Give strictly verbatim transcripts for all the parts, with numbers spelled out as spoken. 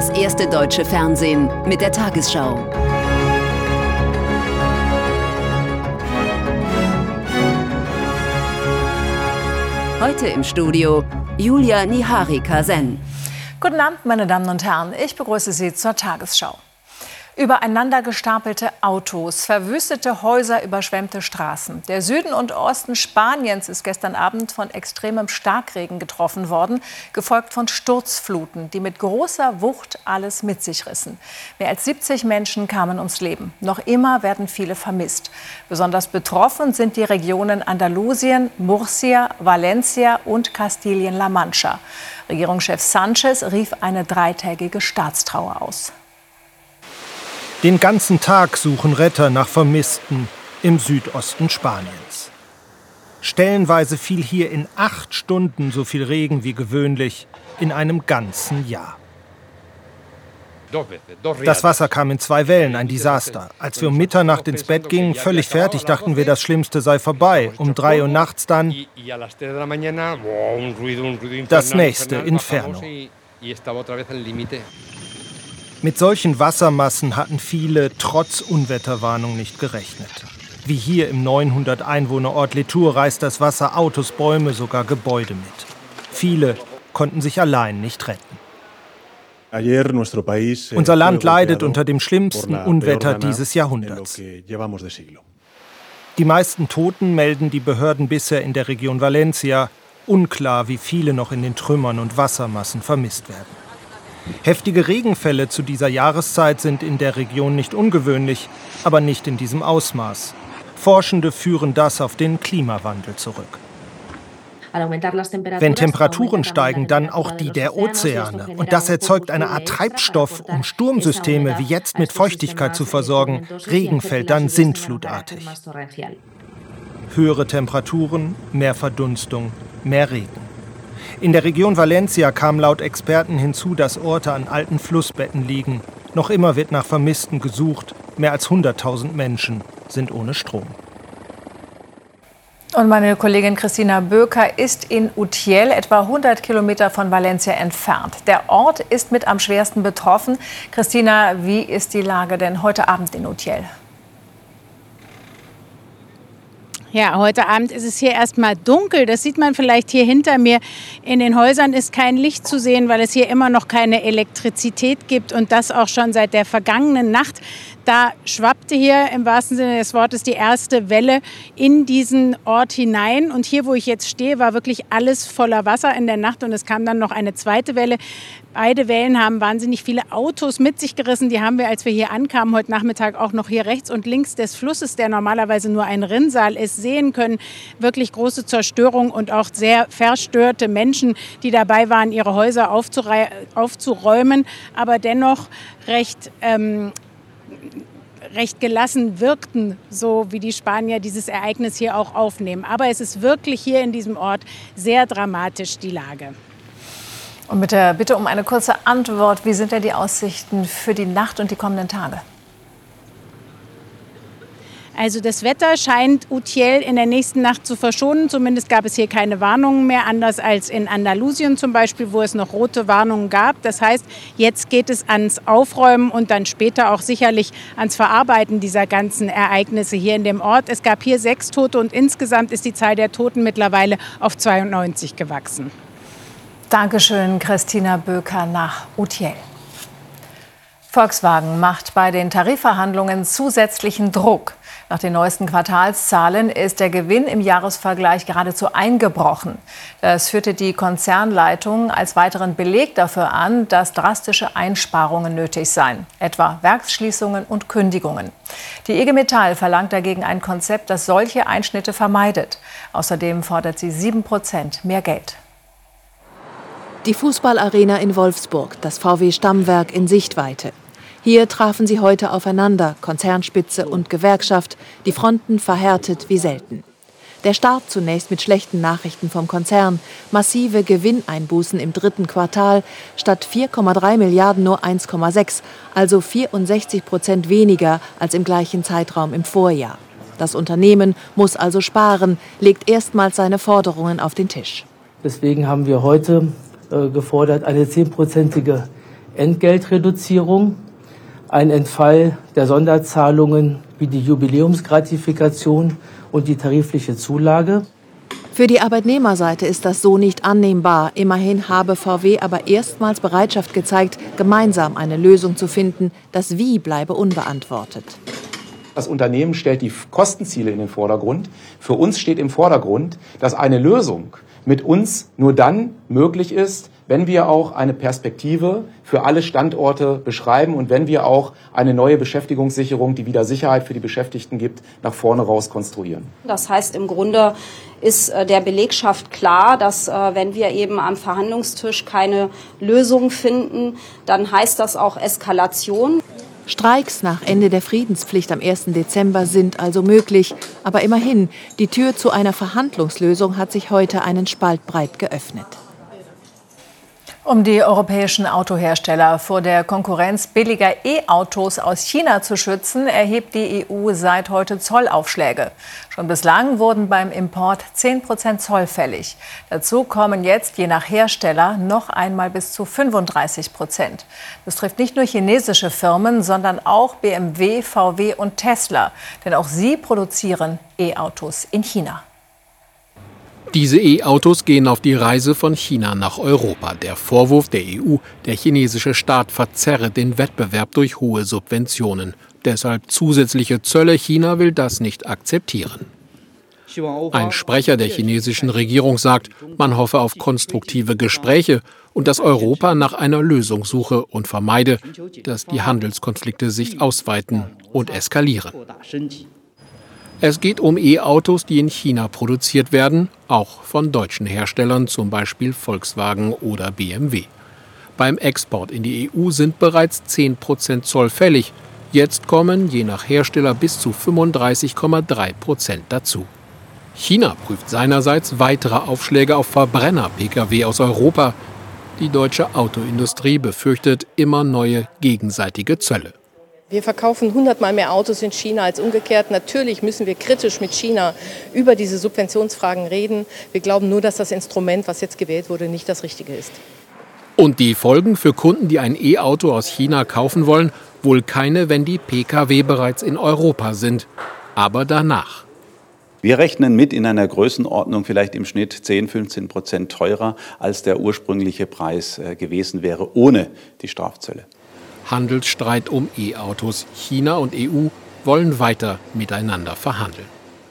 Das erste deutsche Fernsehen mit der Tagesschau. Heute im Studio Julia Niharika-Sen. Guten Abend, meine Damen und Herren. Ich begrüße Sie zur Tagesschau. Übereinander gestapelte Autos, verwüstete Häuser, überschwemmte Straßen. Der Süden und Osten Spaniens ist gestern Abend von extremem Starkregen getroffen worden, gefolgt von Sturzfluten, die mit großer Wucht alles mit sich rissen. Mehr als siebzig Menschen kamen ums Leben. Noch immer werden viele vermisst. Besonders betroffen sind die Regionen Andalusien, Murcia, Valencia und Kastilien-La Mancha. Regierungschef Sanchez rief eine dreitägige Staatstrauer aus. Den ganzen Tag suchen Retter nach Vermissten im Südosten Spaniens. Stellenweise fiel hier in acht Stunden so viel Regen wie gewöhnlich in einem ganzen Jahr. Das Wasser kam in zwei Wellen, ein Desaster. Als wir um Mitternacht ins Bett gingen, völlig fertig, dachten wir, das Schlimmste sei vorbei. Um drei Uhr nachts dann das nächste Inferno. Mit solchen Wassermassen hatten viele trotz Unwetterwarnung nicht gerechnet. Wie hier im neunhundert Einwohnerort Letour reißt das Wasser Autos, Bäume, sogar Gebäude mit. Viele konnten sich allein nicht retten. Unser Land leidet unter dem schlimmsten Unwetter dieses Jahrhunderts. Die meisten Toten melden die Behörden bisher in der Region Valencia. Unklar, wie viele noch in den Trümmern und Wassermassen vermisst werden. Heftige Regenfälle zu dieser Jahreszeit sind in der Region nicht ungewöhnlich, aber nicht in diesem Ausmaß. Forschende führen das auf den Klimawandel zurück. Wenn Temperaturen steigen, dann auch die der Ozeane. Und das erzeugt eine Art Treibstoff, um Sturmsysteme wie jetzt mit Feuchtigkeit zu versorgen. Regen fällt dann sintflutartig. Höhere Temperaturen, mehr Verdunstung, mehr Regen. In der Region Valencia kam laut Experten hinzu, dass Orte an alten Flussbetten liegen. Noch immer wird nach Vermissten gesucht. Mehr als hunderttausend Menschen sind ohne Strom. Und meine Kollegin Christina Böker ist in Utiel, etwa hundert Kilometer von Valencia entfernt. Der Ort ist mit am schwersten betroffen. Christina, wie ist die Lage denn heute Abend in Utiel? Ja, heute Abend ist es hier erstmal dunkel. Das sieht man vielleicht hier hinter mir. In den Häusern ist kein Licht zu sehen, weil es hier immer noch keine Elektrizität gibt und das auch schon seit der vergangenen Nacht. Da schwappte hier im wahrsten Sinne des Wortes die erste Welle in diesen Ort hinein. Und hier, wo ich jetzt stehe, war wirklich alles voller Wasser in der Nacht. Und es kam dann noch eine zweite Welle. Beide Wellen haben wahnsinnig viele Autos mit sich gerissen. Die haben wir, als wir hier ankamen, heute Nachmittag auch noch hier rechts und links des Flusses, der normalerweise nur ein Rinnsal ist, sehen können. Wirklich große Zerstörung und auch sehr verstörte Menschen, die dabei waren, ihre Häuser aufzuräumen. Aber dennoch recht... Ähm, recht gelassen wirkten, so wie die Spanier dieses Ereignis hier auch aufnehmen. Aber es ist wirklich hier in diesem Ort sehr dramatisch, die Lage. Und mit der Bitte um eine kurze Antwort, wie sind denn die Aussichten für die Nacht und die kommenden Tage? Also das Wetter scheint Utiel in der nächsten Nacht zu verschonen. Zumindest gab es hier keine Warnungen mehr, anders als in Andalusien zum Beispiel, wo es noch rote Warnungen gab. Das heißt, jetzt geht es ans Aufräumen und dann später auch sicherlich ans Verarbeiten dieser ganzen Ereignisse hier in dem Ort. Es gab hier sechs Tote und insgesamt ist die Zahl der Toten mittlerweile auf zweiundneunzig gewachsen. Dankeschön, Christina Böker nach Utiel. Volkswagen macht bei den Tarifverhandlungen zusätzlichen Druck. Nach den neuesten Quartalszahlen ist der Gewinn im Jahresvergleich geradezu eingebrochen. Das führte die Konzernleitung als weiteren Beleg dafür an, dass drastische Einsparungen nötig seien, etwa Werksschließungen und Kündigungen. Die I G Metall verlangt dagegen ein Konzept, das solche Einschnitte vermeidet. Außerdem fordert sie sieben Prozent mehr Geld. Die Fußballarena in Wolfsburg, das V W-Stammwerk in Sichtweite. Hier trafen sie heute aufeinander, Konzernspitze und Gewerkschaft, die Fronten verhärtet wie selten. Der Start zunächst mit schlechten Nachrichten vom Konzern, massive Gewinneinbußen im dritten Quartal, statt vier Komma drei Milliarden nur eins Komma sechs, also vierundsechzig Prozent weniger als im gleichen Zeitraum im Vorjahr. Das Unternehmen muss also sparen, legt erstmals seine Forderungen auf den Tisch. Deswegen haben wir heute äh, gefordert, eine zehnprozentige Entgeltreduzierung, ein Entfall der Sonderzahlungen wie die Jubiläumsgratifikation und die tarifliche Zulage. Für die Arbeitnehmerseite ist das so nicht annehmbar. Immerhin habe V W aber erstmals Bereitschaft gezeigt, gemeinsam eine Lösung zu finden. Das Wie bleibe unbeantwortet. Das Unternehmen stellt die Kostenziele in den Vordergrund. Für uns steht im Vordergrund, dass eine Lösung mit uns nur dann möglich ist, wenn wir auch eine Perspektive für alle Standorte beschreiben und wenn wir auch eine neue Beschäftigungssicherung, die wieder Sicherheit für die Beschäftigten gibt, nach vorne raus konstruieren. Das heißt, im Grunde ist der Belegschaft klar, dass wenn wir eben am Verhandlungstisch keine Lösung finden, dann heißt das auch Eskalation. Streiks nach Ende der Friedenspflicht am ersten Dezember sind also möglich. Aber immerhin, die Tür zu einer Verhandlungslösung hat sich heute einen Spalt breit geöffnet. Um die europäischen Autohersteller vor der Konkurrenz billiger E-Autos aus China zu schützen, erhebt die E U seit heute Zollaufschläge. Schon bislang wurden beim Import zehn Prozent Zoll fällig. Dazu kommen jetzt je nach Hersteller noch einmal bis zu fünfunddreißig Prozent. Das trifft nicht nur chinesische Firmen, sondern auch B M W, V W und Tesla. Denn auch sie produzieren E-Autos in China. Diese E-Autos gehen auf die Reise von China nach Europa. Der Vorwurf der E U, der chinesische Staat verzerre den Wettbewerb durch hohe Subventionen. Deshalb zusätzliche Zölle. China will das nicht akzeptieren. Ein Sprecher der chinesischen Regierung sagt, man hoffe auf konstruktive Gespräche und dass Europa nach einer Lösung suche und vermeide, dass die Handelskonflikte sich ausweiten und eskalieren. Es geht um E-Autos, die in China produziert werden, auch von deutschen Herstellern, zum Beispiel Volkswagen oder B M W. Beim Export in die E U sind bereits zehn Prozent Zoll fällig. Jetzt kommen je nach Hersteller bis zu fünfunddreißig Komma drei Prozent dazu. China prüft seinerseits weitere Aufschläge auf Verbrenner-P K W aus Europa. Die deutsche Autoindustrie befürchtet immer neue gegenseitige Zölle. Wir verkaufen hundertmal mehr Autos in China als umgekehrt. Natürlich müssen wir kritisch mit China über diese Subventionsfragen reden. Wir glauben nur, dass das Instrument, was jetzt gewählt wurde, nicht das Richtige ist. Und die Folgen für Kunden, die ein E-Auto aus China kaufen wollen, wohl keine, wenn die P K W bereits in Europa sind. Aber danach. Wir rechnen mit in einer Größenordnung vielleicht im Schnitt zehn, fünfzehn Prozent teurer, als der ursprüngliche Preis gewesen wäre, ohne die Strafzölle. Handelsstreit um E-Autos. China und E U wollen weiter miteinander verhandeln.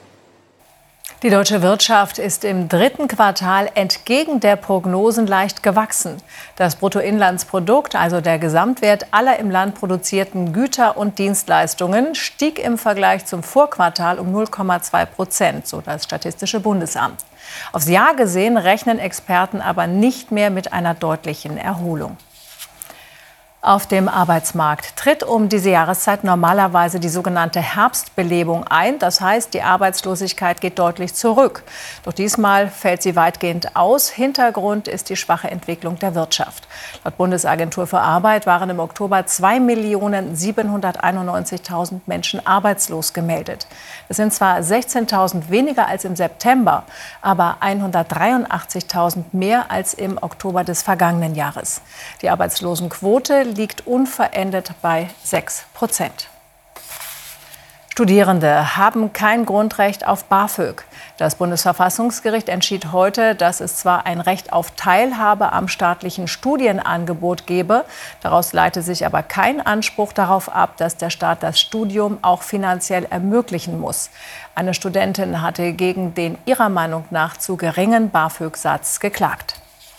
Die deutsche Wirtschaft ist im dritten Quartal entgegen der Prognosen leicht gewachsen. Das Bruttoinlandsprodukt, also der Gesamtwert aller im Land produzierten Güter und Dienstleistungen, stieg im Vergleich zum Vorquartal um null Komma zwei Prozent, so das Statistische Bundesamt. Aufs Jahr gesehen rechnen Experten aber nicht mehr mit einer deutlichen Erholung. Auf dem Arbeitsmarkt tritt um diese Jahreszeit normalerweise die sogenannte Herbstbelebung ein. Das heißt, die Arbeitslosigkeit geht deutlich zurück. Doch diesmal fällt sie weitgehend aus. Hintergrund ist die schwache Entwicklung der Wirtschaft. Laut Bundesagentur für Arbeit waren im Oktober zwei Millionen siebenhunderteinundneunzigtausend Menschen arbeitslos gemeldet. Das sind zwar sechzehntausend weniger als im September, aber hundertdreiundachtzigtausend mehr als im Oktober des vergangenen Jahres. Die Arbeitslosenquote liegt unverändert bei sechs Prozent. Studierende haben kein Grundrecht auf BAföG. Das Bundesverfassungsgericht entschied heute, dass es zwar ein Recht auf Teilhabe am staatlichen Studienangebot gebe, daraus leite sich aber kein Anspruch darauf ab, dass der Staat das Studium auch finanziell ermöglichen muss. Eine Studentin hatte gegen den ihrer Meinung nach zu geringen BAföG-Satz geklagt.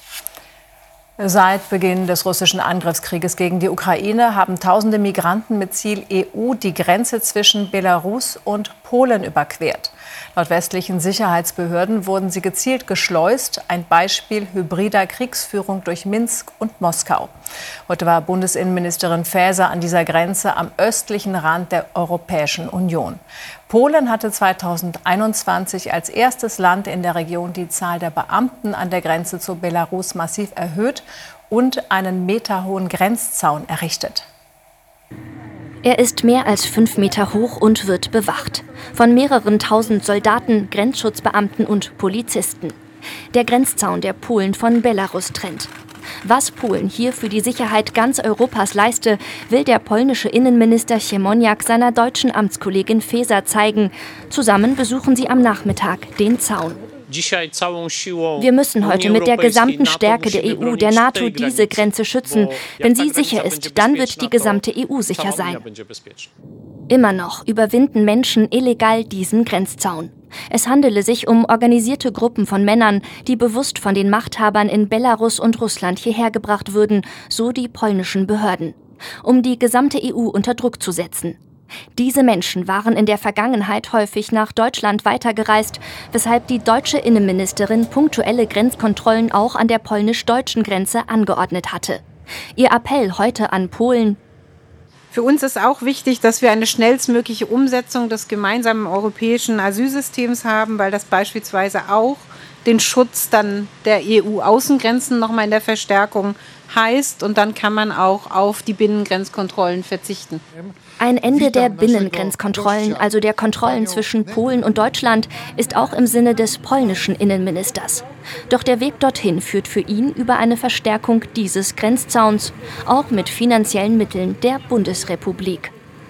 Seit Beginn des russischen Angriffskrieges gegen die Ukraine haben tausende Migranten mit Ziel E U die Grenze zwischen Belarus und Polen überquert. Laut westlichen Sicherheitsbehörden wurden sie gezielt geschleust. Ein Beispiel hybrider Kriegsführung durch Minsk und Moskau. Heute war Bundesinnenministerin Faeser an dieser Grenze am östlichen Rand der Europäischen Union. Polen hatte zweitausendeinundzwanzig als erstes Land in der Region die Zahl der Beamten an der Grenze zu Belarus massiv erhöht und einen meterhohen Grenzzaun errichtet. Er ist mehr als fünf Meter hoch und wird bewacht. Von mehreren tausend Soldaten, Grenzschutzbeamten und Polizisten. Der Grenzzaun, der Polen von Belarus trennt. Was Polen hier für die Sicherheit ganz Europas leiste, will der polnische Innenminister Siemoniak seiner deutschen Amtskollegin Faeser zeigen. Zusammen besuchen sie am Nachmittag den Zaun. Wir müssen heute mit der gesamten Stärke der E U, der NATO, diese Grenze schützen. Wenn sie sicher ist, dann wird die gesamte E U sicher sein. Immer noch überwinden Menschen illegal diesen Grenzzaun. Es handele sich um organisierte Gruppen von Männern, die bewusst von den Machthabern in Belarus und Russland hierher gebracht würden, so die polnischen Behörden, um die gesamte E U unter Druck zu setzen. Diese Menschen waren in der Vergangenheit häufig nach Deutschland weitergereist, weshalb die deutsche Innenministerin punktuelle Grenzkontrollen auch an der polnisch-deutschen Grenze angeordnet hatte. Ihr Appell heute an Polen: Für uns ist auch wichtig, dass wir eine schnellstmögliche Umsetzung des gemeinsamen europäischen Asylsystems haben, weil das beispielsweise auch den Schutz dann der E U-Außengrenzen nochmal in der Verstärkung heißt. Und dann kann man auch auf die Binnengrenzkontrollen verzichten. Ein Ende der Binnengrenzkontrollen, also der Kontrollen zwischen Polen und Deutschland, ist auch im Sinne des polnischen Innenministers. Doch der Weg dorthin führt für ihn über eine Verstärkung dieses Grenzzauns, auch mit finanziellen Mitteln der Bundesrepublik.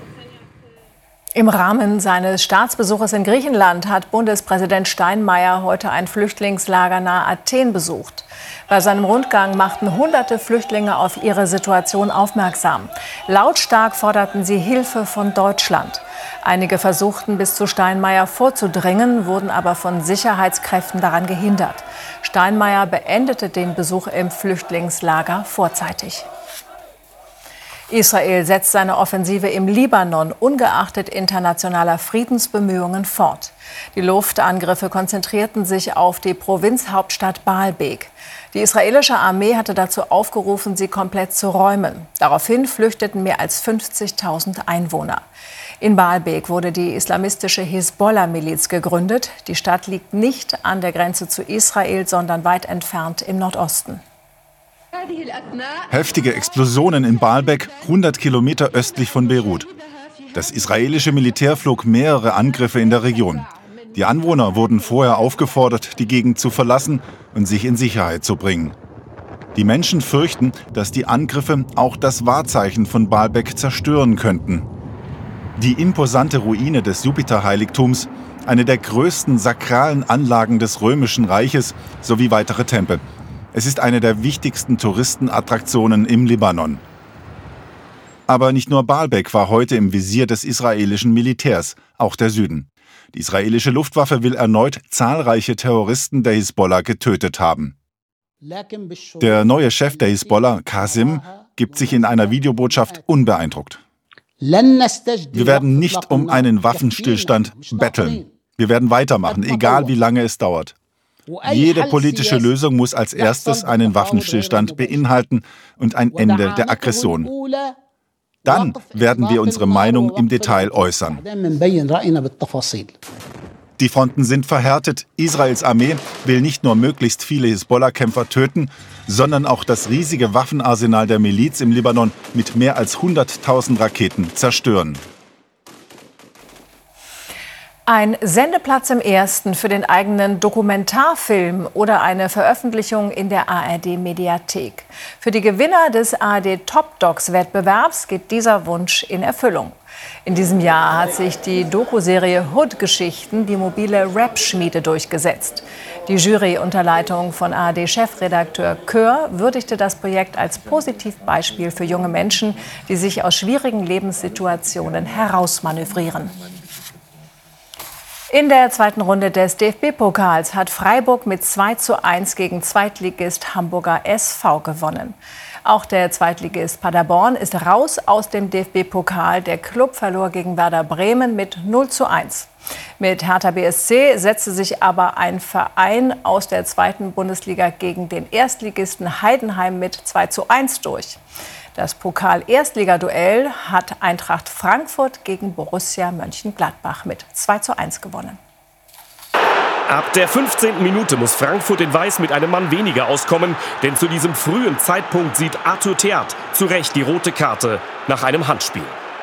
Im Rahmen seines Staatsbesuches in Griechenland hat Bundespräsident Steinmeier heute ein Flüchtlingslager nahe Athen besucht. Bei seinem Rundgang machten hunderte Flüchtlinge auf ihre Situation aufmerksam. Lautstark forderten sie Hilfe von Deutschland. Einige versuchten, bis zu Steinmeier vorzudringen, wurden aber von Sicherheitskräften daran gehindert. Steinmeier beendete den Besuch im Flüchtlingslager vorzeitig. Israel setzt seine Offensive im Libanon ungeachtet internationaler Friedensbemühungen fort. Die Luftangriffe konzentrierten sich auf die Provinzhauptstadt Baalbek. Die israelische Armee hatte dazu aufgerufen, sie komplett zu räumen. Daraufhin flüchteten mehr als fünfzigtausend Einwohner. In Baalbek wurde die islamistische Hisbollah-Miliz gegründet. Die Stadt liegt nicht an der Grenze zu Israel, sondern weit entfernt im Nordosten. Heftige Explosionen in Baalbek, hundert Kilometer östlich von Beirut. Das israelische Militär flog mehrere Angriffe in der Region. Die Anwohner wurden vorher aufgefordert, die Gegend zu verlassen und sich in Sicherheit zu bringen. Die Menschen fürchten, dass die Angriffe auch das Wahrzeichen von Baalbek zerstören könnten. Die imposante Ruine des Jupiterheiligtums, eine der größten sakralen Anlagen des Römischen Reiches, sowie weitere Tempel. Es ist eine der wichtigsten Touristenattraktionen im Libanon. Aber nicht nur Baalbek war heute im Visier des israelischen Militärs, auch der Süden. Die israelische Luftwaffe will erneut zahlreiche Terroristen der Hisbollah getötet haben. Der neue Chef der Hisbollah, Qasim, gibt sich in einer Videobotschaft unbeeindruckt. Wir werden nicht um einen Waffenstillstand betteln. Wir werden weitermachen, egal wie lange es dauert. Jede politische Lösung muss als erstes einen Waffenstillstand beinhalten und ein Ende der Aggression. Dann werden wir unsere Meinung im Detail äußern. Die Fronten sind verhärtet. Israels Armee will nicht nur möglichst viele Hisbollah-Kämpfer töten, sondern auch das riesige Waffenarsenal der Miliz im Libanon mit mehr als hunderttausend Raketen zerstören. Ein Sendeplatz im Ersten für den eigenen Dokumentarfilm oder eine Veröffentlichung in der A R D-Mediathek. Für die Gewinner des A R D-Top-Docs-Wettbewerbs geht dieser Wunsch in Erfüllung. In diesem Jahr hat sich die Doku-Serie Hood-Geschichten, die mobile Rap-Schmiede, durchgesetzt. Die Jury unter Leitung von A R D-Chefredakteur Kör würdigte das Projekt als Positivbeispiel für junge Menschen, die sich aus schwierigen Lebenssituationen herausmanövrieren. In der zweiten Runde des D F B-Pokals hat Freiburg mit zwei zu eins gegen Zweitligist Hamburger S V gewonnen. Auch der Zweitligist Paderborn ist raus aus dem D F B-Pokal. Der Klub verlor gegen Werder Bremen mit null zu eins. Mit Hertha B S C setzte sich aber ein Verein aus der zweiten Bundesliga gegen den Erstligisten Heidenheim mit zwei zu eins durch. Das Pokal-Erstligaduell hat Eintracht Frankfurt gegen Borussia Mönchengladbach mit zwei zu eins gewonnen. Ab der fünfzehnten Minute muss Frankfurt in Weiß mit einem Mann weniger auskommen, denn zu diesem frühen Zeitpunkt sieht Arthur Theat zu Recht die rote Karte nach einem Handspiel.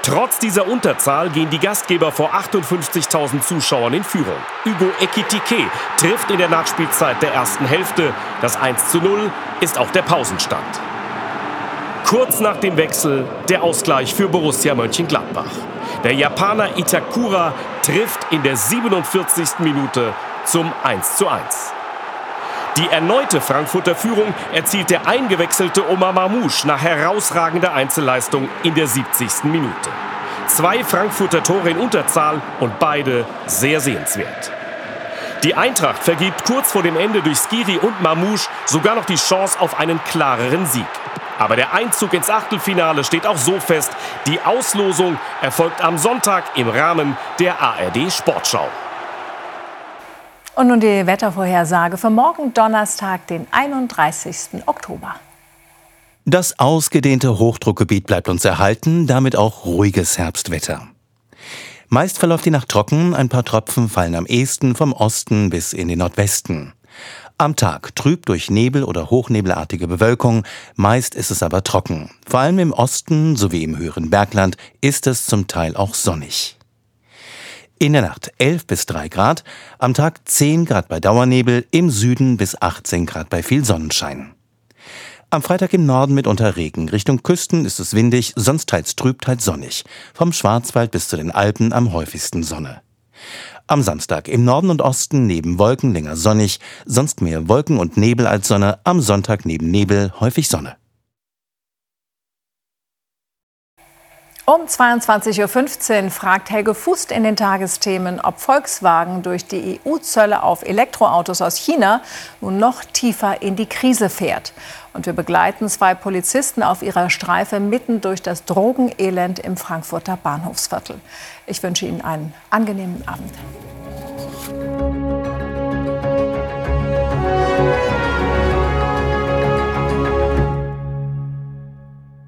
Trotz dieser Unterzahl gehen die Gastgeber vor achtundfünfzigtausend Zuschauern in Führung. Hugo Ekitike trifft in der Nachspielzeit der ersten Hälfte. Das eins zu null ist auch der Pausenstand. Kurz nach dem Wechsel der Ausgleich für Borussia Mönchengladbach. Der Japaner Itakura trifft in der siebenundvierzigsten Minute zum eins zu eins. Die erneute Frankfurter Führung erzielt der eingewechselte Omar Marmouche nach herausragender Einzelleistung in der siebzigsten Minute. Zwei Frankfurter Tore in Unterzahl und beide sehr sehenswert. Die Eintracht vergibt kurz vor dem Ende durch Skiri und Marmouche sogar noch die Chance auf einen klareren Sieg. Aber der Einzug ins Achtelfinale steht auch so fest. Die Auslosung erfolgt am Sonntag im Rahmen der A R D Sportschau. Und nun die Wettervorhersage für morgen Donnerstag, den einunddreißigsten Oktober. Das ausgedehnte Hochdruckgebiet bleibt uns erhalten, damit auch ruhiges Herbstwetter. Meist verläuft die Nacht trocken, ein paar Tropfen fallen am ehesten vom Osten bis in den Nordwesten. Am Tag trüb durch Nebel oder hochnebelartige Bewölkung, meist ist es aber trocken. Vor allem im Osten sowie im höheren Bergland ist es zum Teil auch sonnig. In der Nacht elf bis drei Grad, am Tag zehn Grad bei Dauernebel, im Süden bis achtzehn Grad bei viel Sonnenschein. Am Freitag im Norden mitunter Regen, Richtung Küsten ist es windig, sonst teils trüb, teils sonnig. Vom Schwarzwald bis zu den Alpen am häufigsten Sonne. Am Samstag im Norden und Osten neben Wolken länger sonnig, sonst mehr Wolken und Nebel als Sonne, am Sonntag neben Nebel häufig Sonne. Um zweiundzwanzig Uhr fünfzehn fragt Helge Fußt in den Tagesthemen, ob Volkswagen durch die E U-Zölle auf Elektroautos aus China nun noch tiefer in die Krise fährt. Und wir begleiten zwei Polizisten auf ihrer Streife mitten durch das Drogenelend im Frankfurter Bahnhofsviertel. Ich wünsche Ihnen einen angenehmen Abend.